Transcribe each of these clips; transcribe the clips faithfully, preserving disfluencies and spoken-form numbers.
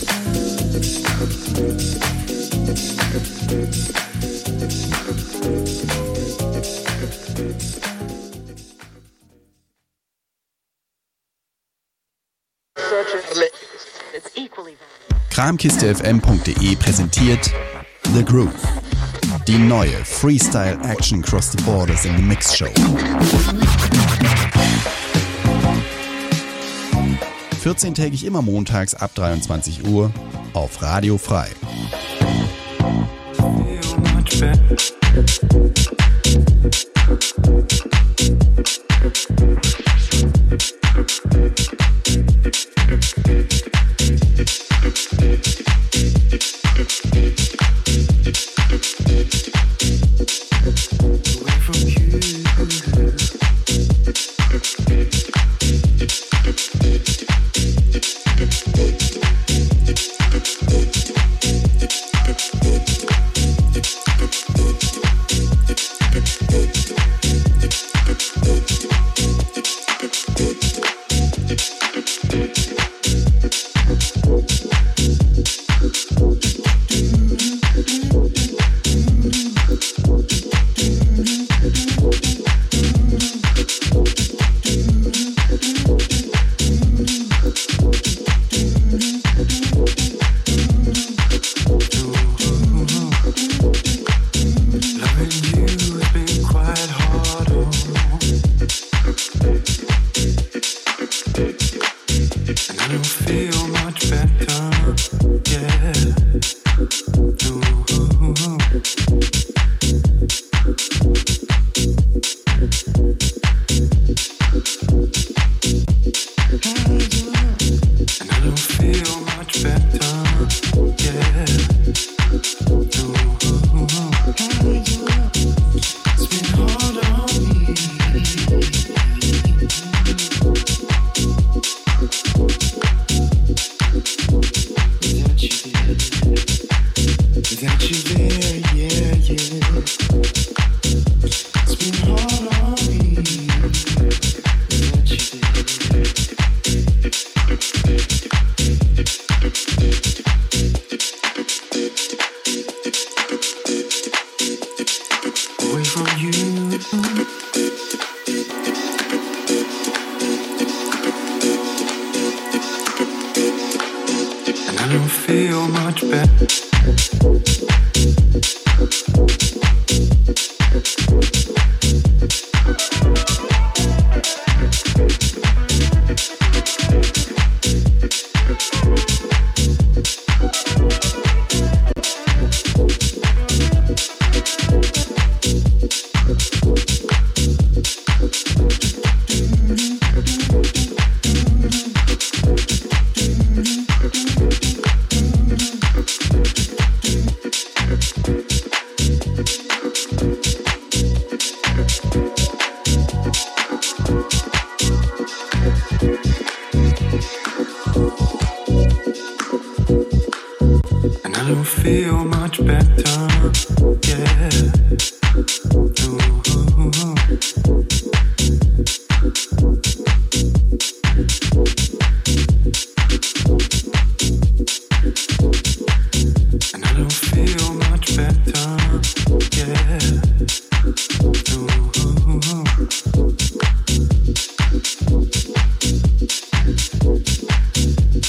kramkistefm punkt de präsentiert The Groove, die neue Freestyle Action Cross the Borders in the Mix Show. vierzehntägig immer montags ab dreiundzwanzig Uhr auf Radio Frei.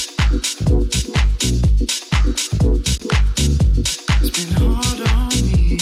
It's been hard on me.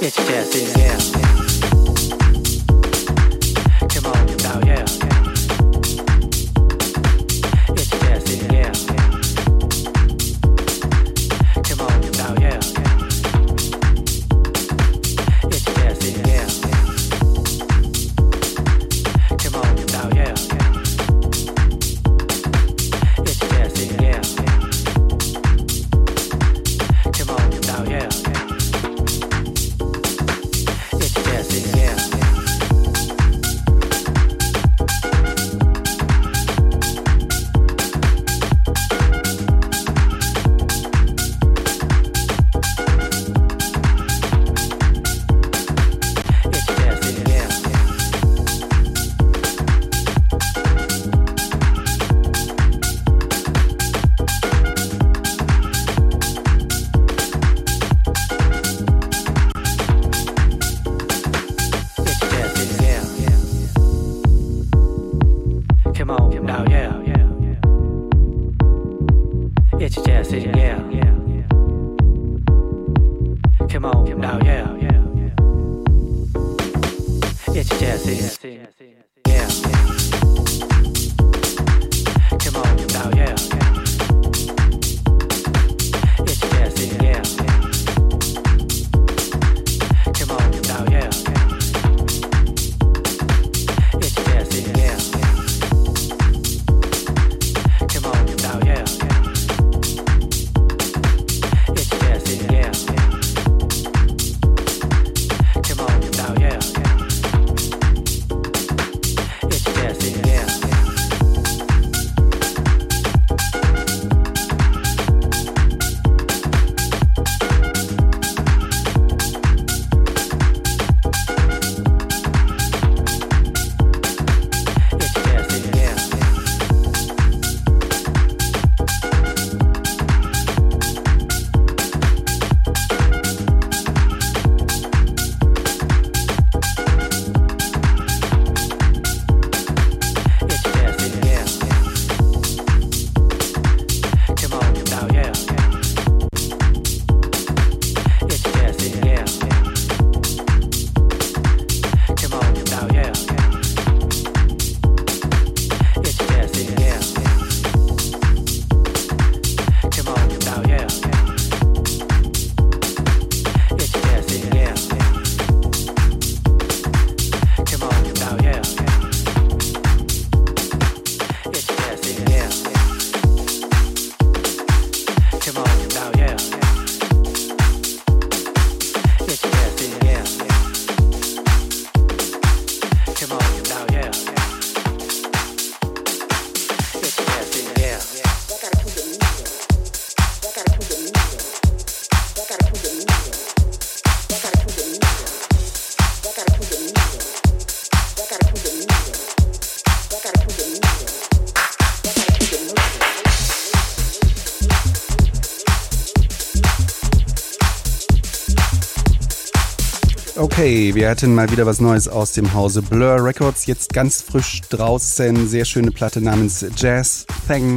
Okay, wir hatten mal wieder was Neues aus dem Hause Blur Records. Jetzt ganz frisch draußen, sehr schöne Platte namens Jazz Thing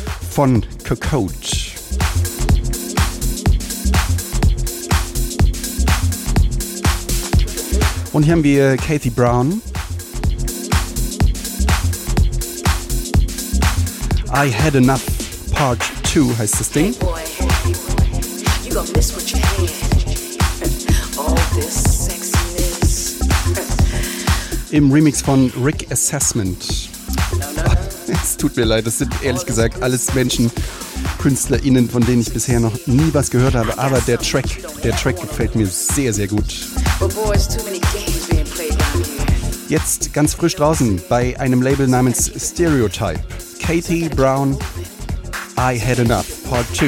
von Cocotte. Und hier haben wir Katie Brown. I Had Enough Part two heißt das Ding. Hey boy, hey boy, you gonna miss what you had. All this sexiness. Im Remix von Rick Assessment. Es tut mir leid, das sind ehrlich gesagt alles Menschen, KünstlerInnen, von denen ich bisher noch nie was gehört habe, aber der Track, der Track gefällt mir sehr, sehr gut. Jetzt ganz frisch draußen bei einem Label namens Stereotype. Katie Brown, I Had Enough, Part two.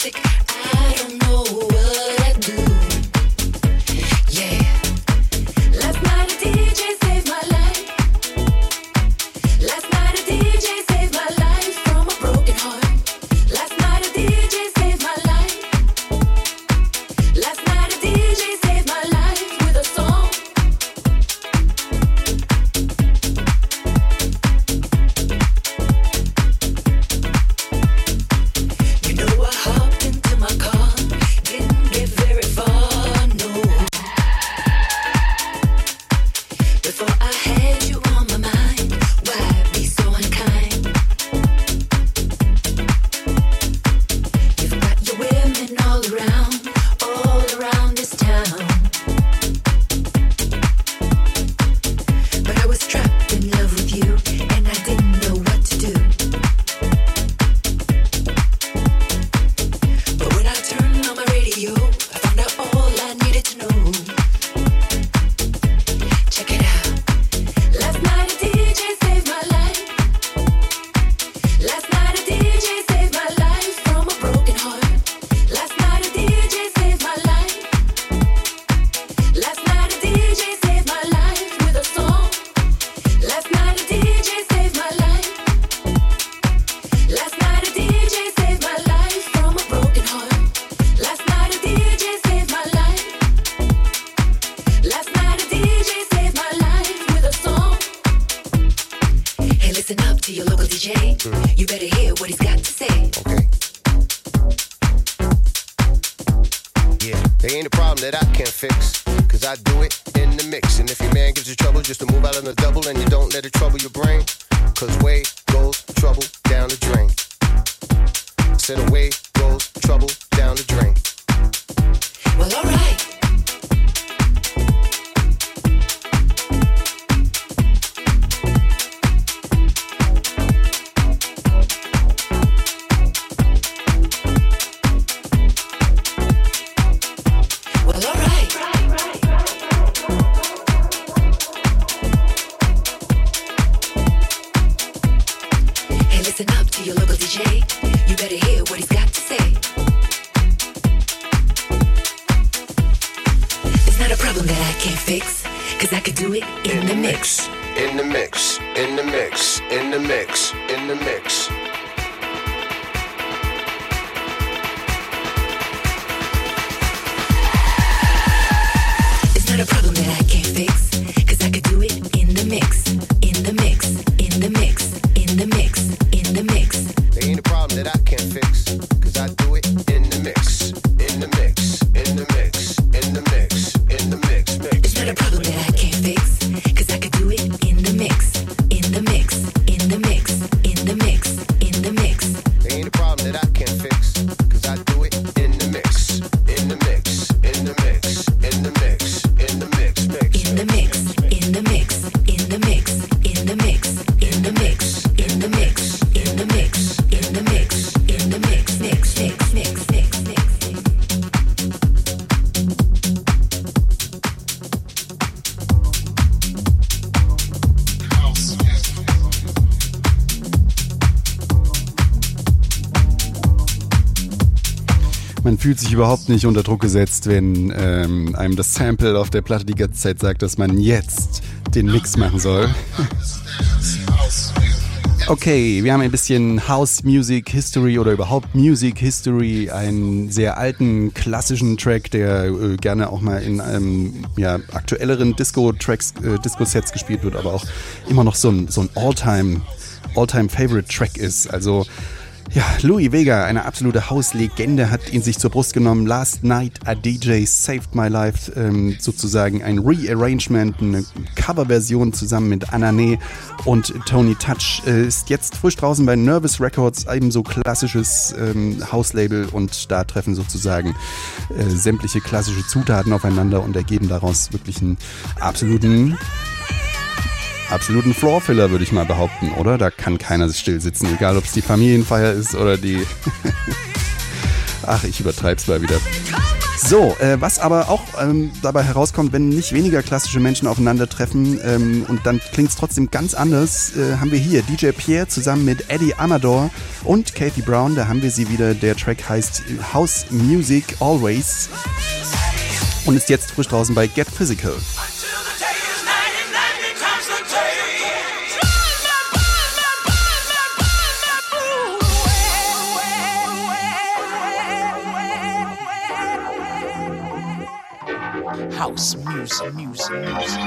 Man fühlt sich überhaupt nicht unter Druck gesetzt, wenn ähm, einem das Sample auf der Platte die ganze Zeit sagt, dass man jetzt den Mix machen soll. Okay, wir haben ein bisschen House Music History oder überhaupt Music History, einen sehr alten, klassischen Track, der äh, gerne auch mal in ähm, ja, aktuelleren Disco-Tracks, äh, Disco-Sets gespielt wird, aber auch immer noch so ein, so ein All-Time, All-Time-Favorite-Track ist. Also ja, Louie Vega, eine absolute House-Legende, hat ihn sich zur Brust genommen. Last Night a D J Saved My Life, ähm, sozusagen ein Rearrangement, eine Coverversion zusammen mit Anané und Tony Touch, äh, ist jetzt frisch draußen bei Nervous Records, ebenso klassisches ähm, House-Label, und da treffen sozusagen äh, sämtliche klassische Zutaten aufeinander und ergeben daraus wirklich einen absoluten Absoluten Floorfiller, würde ich mal behaupten, oder? Da kann keiner still sitzen, egal ob es die Familienfeier ist oder die... Ach, ich übertreib's mal wieder. So, äh, was aber auch ähm, dabei herauskommt, wenn nicht weniger klassische Menschen aufeinandertreffen ähm, und dann klingt es trotzdem ganz anders, äh, haben wir hier D J Pierre zusammen mit Eddie Amador und Katie Brown, da haben wir sie wieder. Der Track heißt House Music Always und ist jetzt frisch draußen bei Get Physical. House music, music, music.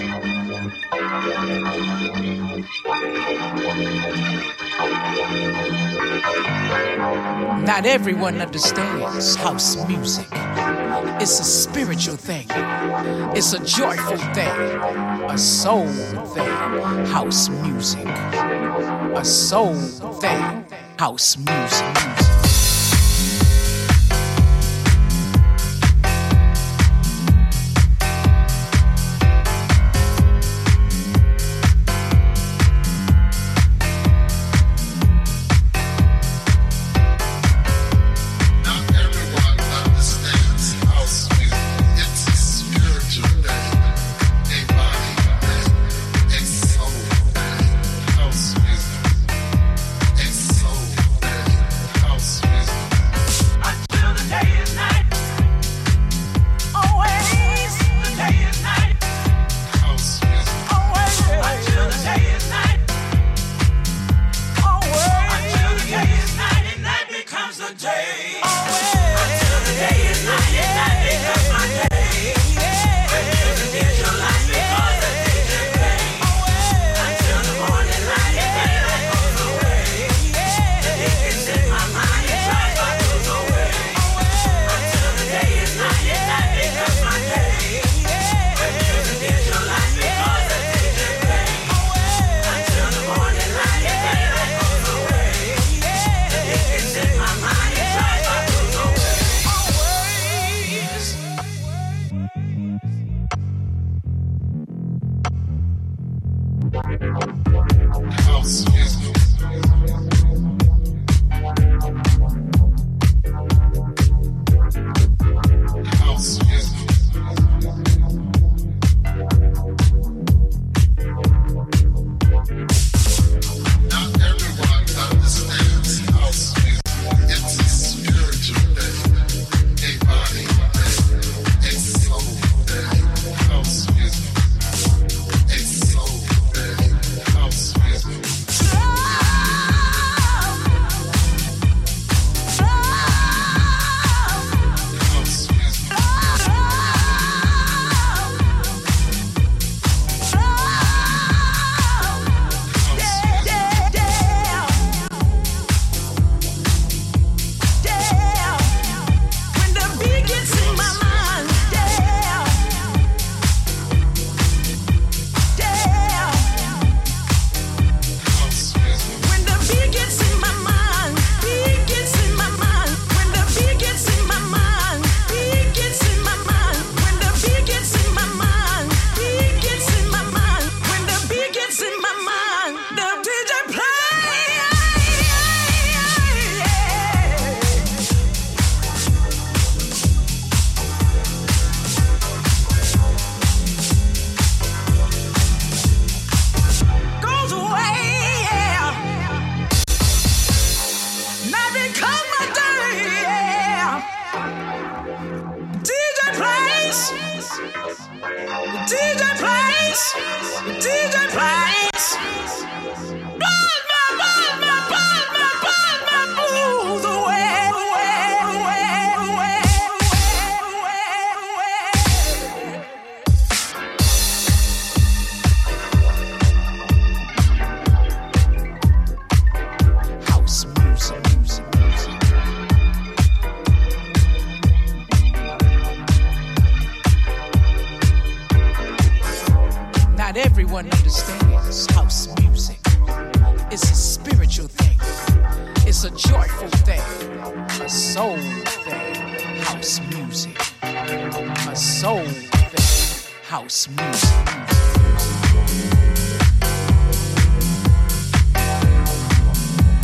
Not everyone understands house music. It's a spiritual thing. It's a joyful thing. A soul thing. House music. A soul thing. House music, music.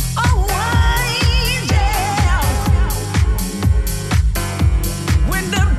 When the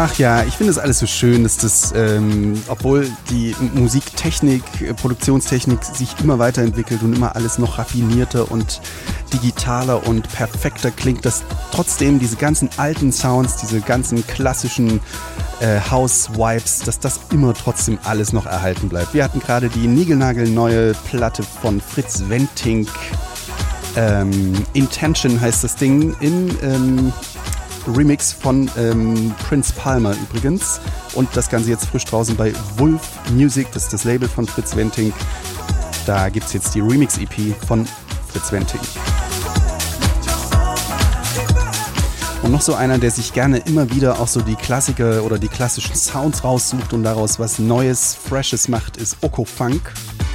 Ach ja, ich finde es alles so schön, dass das, ähm, obwohl die Musiktechnik, Produktionstechnik sich immer weiterentwickelt und immer alles noch raffinierter und digitaler und perfekter klingt, dass trotzdem diese ganzen alten Sounds, diese ganzen klassischen äh, House-Vibes, dass das immer trotzdem alles noch erhalten bleibt. Wir hatten gerade die niegelnagelneue Platte von Fritz Wentink. Ähm, Intention heißt das Ding im ähm, Remix von ähm, Prince Palmer übrigens. Und das Ganze jetzt frisch draußen bei Wolf Music, das ist das Label von Fritz Wentink. Da gibt es jetzt die Remix-E P von Fritz Wentink. Und noch so einer, der sich gerne immer wieder auch so die Klassiker oder die klassischen Sounds raussucht und daraus was Neues, Freshes macht, ist Oko Funk.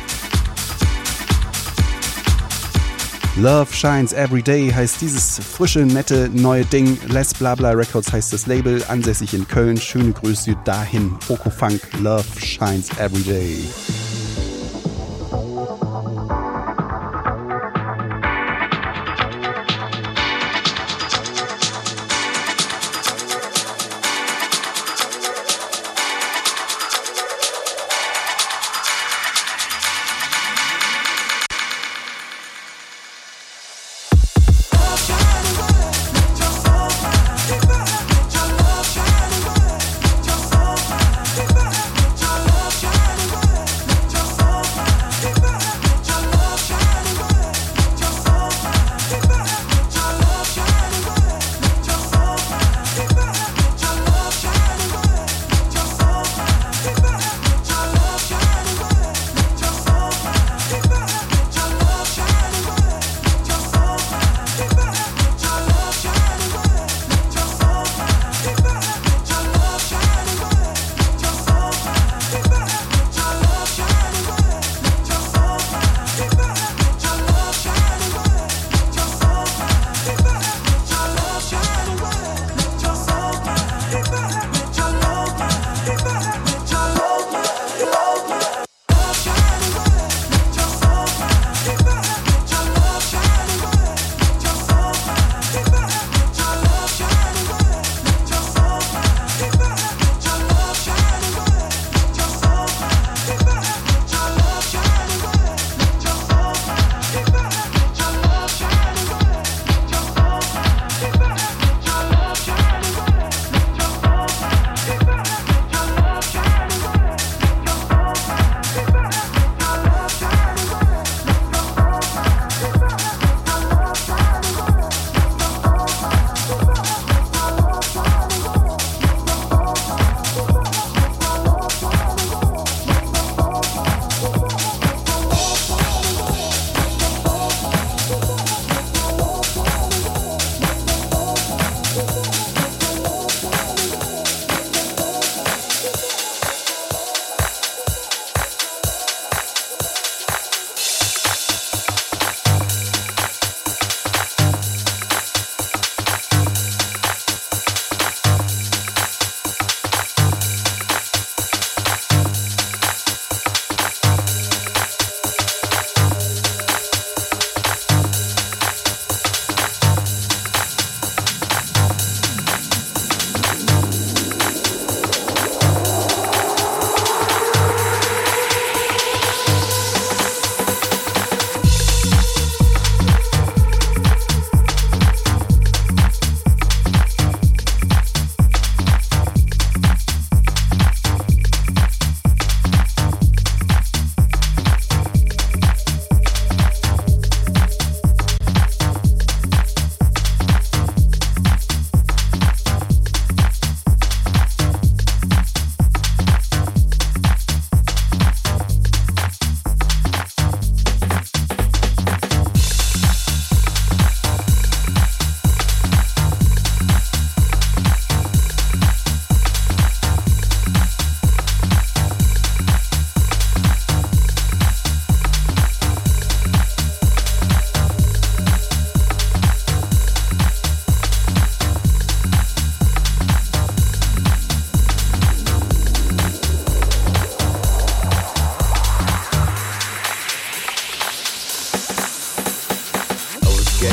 Love Shines Every Day heißt dieses frische, nette, neue Ding. Les Blabla Records heißt das Label, ansässig in Köln. Schöne Grüße dahin. Oko Funk, Love Shines Every Day.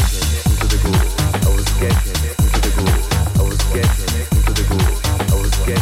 getting into the groove. I was getting into the groove. I was getting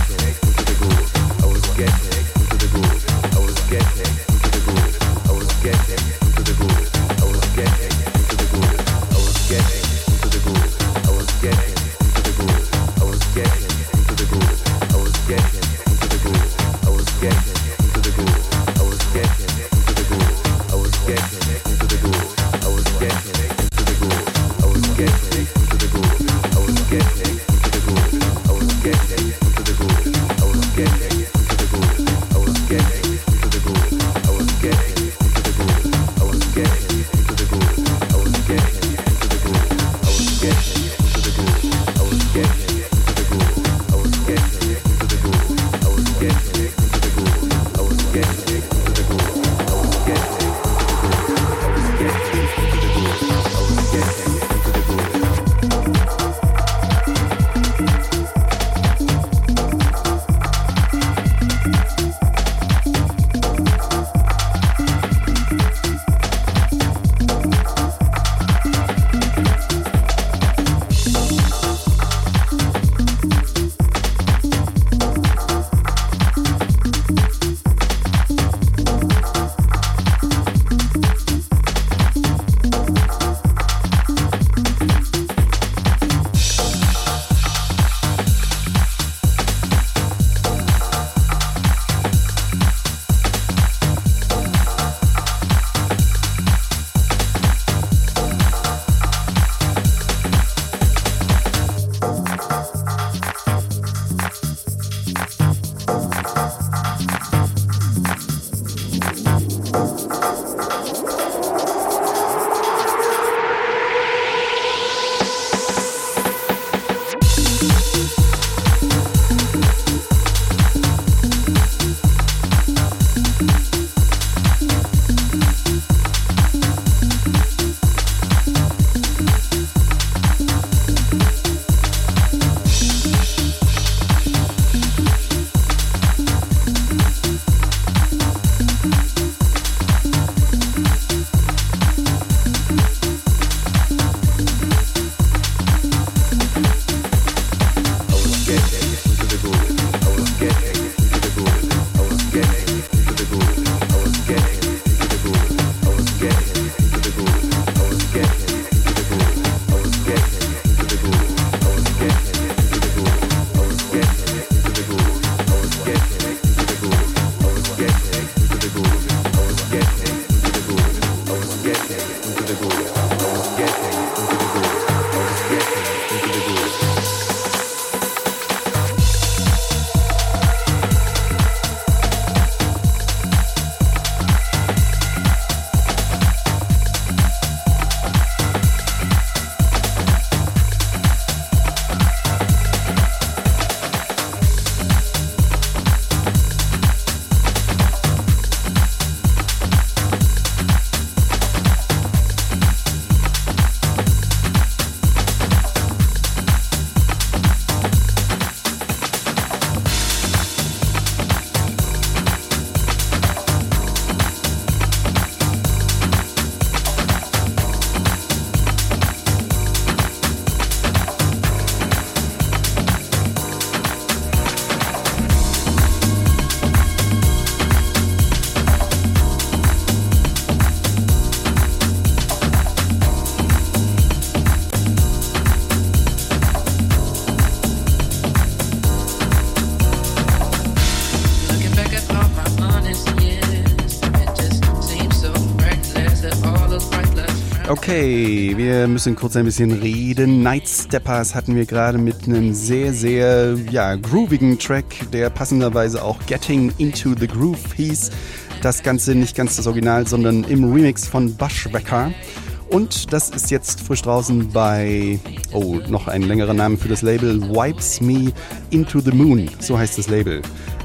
Okay, wir müssen kurz ein bisschen reden. Nightsteppers hatten wir gerade mit einem sehr, sehr ja, groovigen Track, der passenderweise auch Getting Into the Groove hieß. Das Ganze nicht ganz das Original, sondern im Remix von Bushwhacker. Und das ist jetzt frisch draußen bei, oh, noch ein längerer Name für das Label, Wipes Me Into the Moon, so heißt das Label.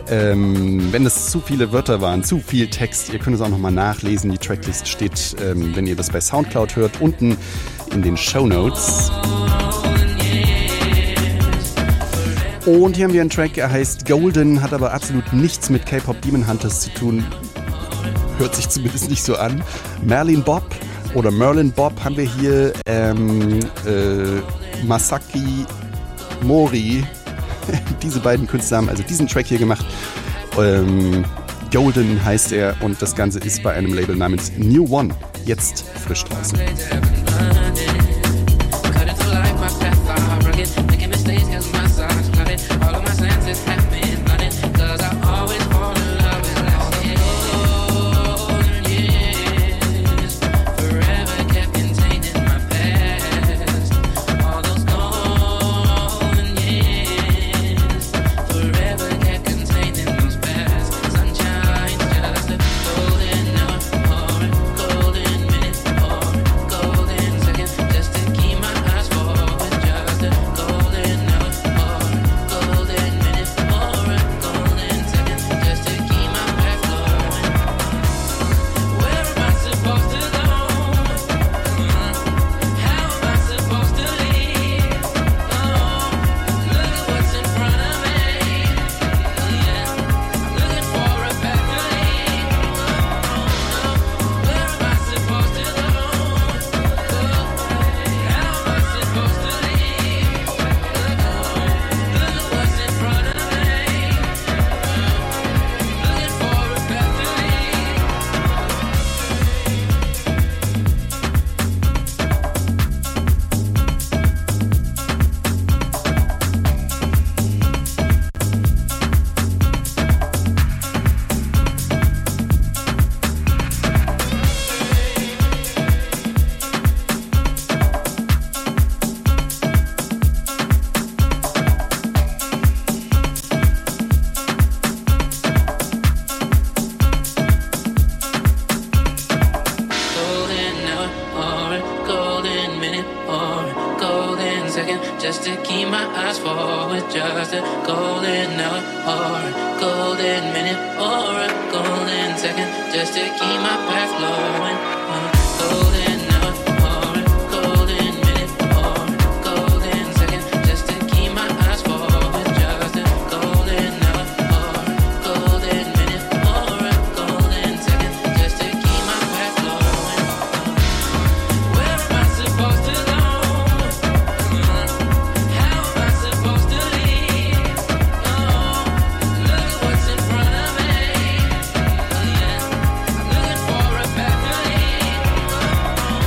Ähm, wenn das zu viele Wörter waren, zu viel Text, ihr könnt es auch nochmal nachlesen. Die Tracklist steht, ähm, wenn ihr das bei Soundcloud hört, unten in den Shownotes. Und hier haben wir einen Track, er heißt Golden, hat aber absolut nichts mit K-Pop Demon Hunters zu tun. Hört sich zumindest nicht so an. Merlin Bob oder Merlin Bob haben wir hier, ähm, äh, Masaki Mori. Diese beiden Künstler haben also diesen Track hier gemacht. Ähm, Golden heißt er und das Ganze ist bei einem Label namens New One jetzt frisch draußen. Looking for a better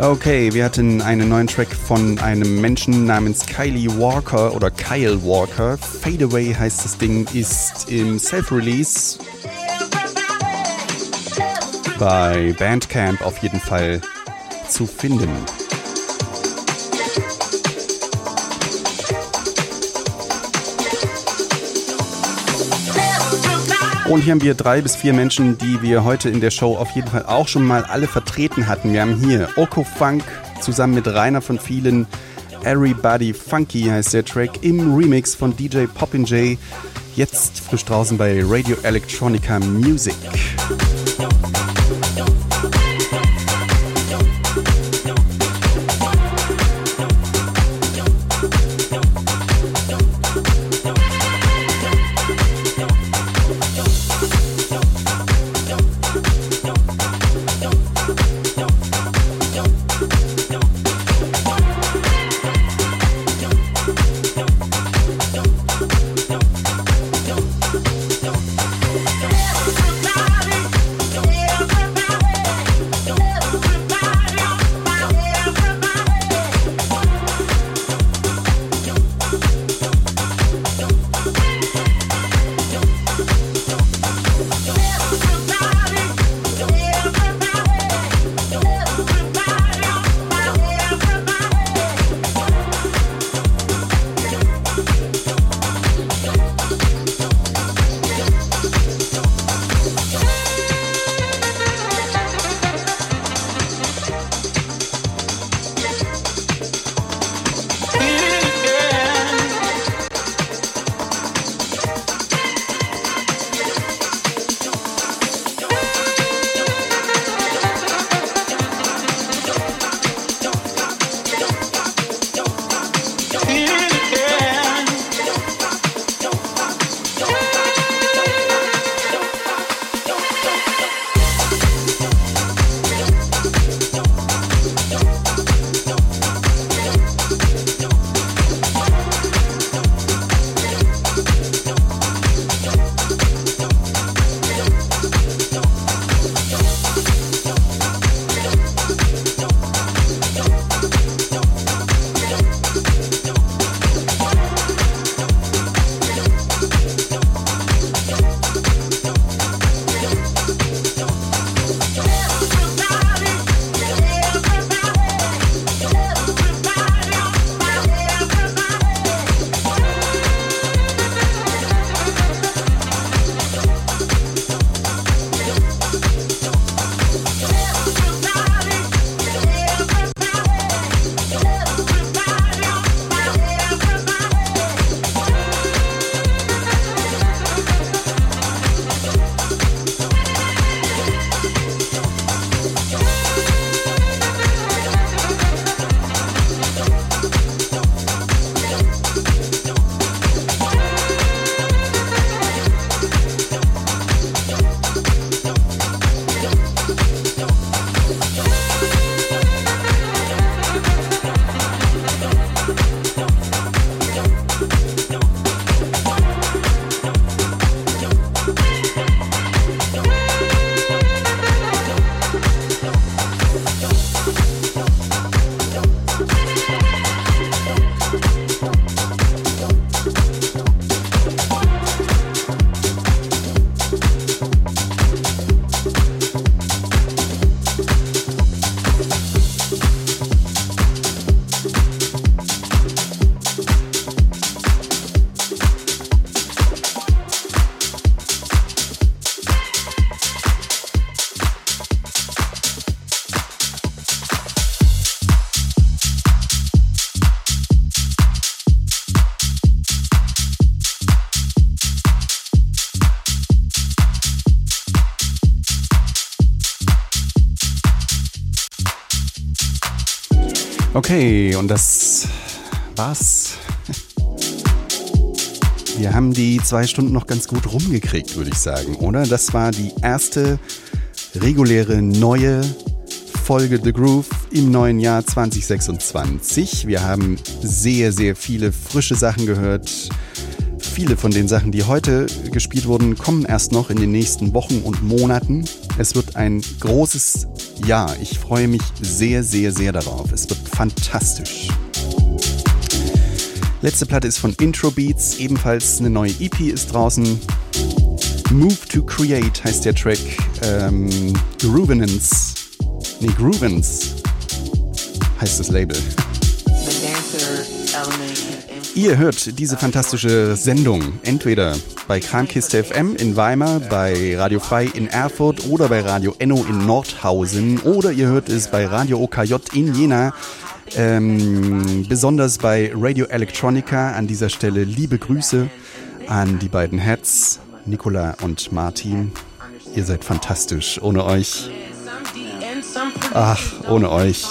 Okay, wir hatten einen neuen Track von einem Menschen namens Kylie Walker oder Kyle Walker. Fade Away heißt das Ding, ist im Self-Release bei Bandcamp auf jeden Fall zu finden. Und hier haben wir drei bis vier Menschen, die wir heute in der Show auf jeden Fall auch schon mal alle vertreten hatten. Wir haben hier Oko Funk zusammen mit Rainer von Vielen. Everybody Funky heißt der Track im Remix von D J Poppin J. Jetzt frisch draußen bei Radio Electronica Music. Okay, und das war's. Wir haben die zwei Stunden noch ganz gut rumgekriegt, würde ich sagen, oder? Das war die erste reguläre neue Folge The Groove im neuen Jahr zwanzig sechsundzwanzig. Wir haben sehr, sehr viele frische Sachen gehört. Viele von den Sachen, die heute gespielt wurden, kommen erst noch in den nächsten Wochen und Monaten. Es wird ein großes Jahr. Ich freue mich sehr, sehr, sehr darauf. Es wird fantastisch. Letzte Platte ist von Intro Beats, ebenfalls eine neue E P ist draußen. Move to Create heißt der Track. Ähm, Groovenance. Nee, Groovens heißt das Label. Ihr hört diese fantastische Sendung entweder bei Kramkiste F M in Weimar, bei Radio Frei in Erfurt oder bei Radio Enno in Nordhausen oder ihr hört es bei Radio O K J in Jena. Ähm, besonders bei Radio Electronica. An dieser Stelle liebe Grüße an die beiden Heads, Nicola und Martin. Ihr seid fantastisch. Ohne euch. Ach, ohne euch.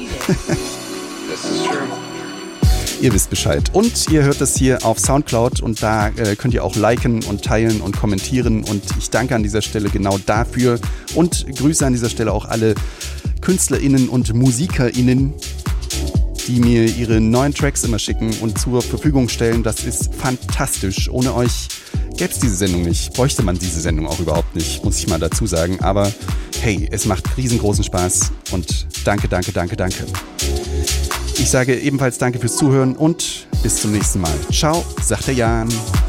Ihr wisst Bescheid. Und ihr hört das hier auf Soundcloud und da äh, könnt ihr auch liken und teilen und kommentieren. Und ich danke an dieser Stelle genau dafür und grüße an dieser Stelle auch alle KünstlerInnen und MusikerInnen, die mir ihre neuen Tracks immer schicken und zur Verfügung stellen. Das ist fantastisch. Ohne euch gäbe es diese Sendung nicht. Bräuchte man diese Sendung auch überhaupt nicht, muss ich mal dazu sagen. Aber hey, es macht riesengroßen Spaß und danke, danke, danke, danke. Ich sage ebenfalls danke fürs Zuhören und bis zum nächsten Mal. Ciao, sagt der Jan.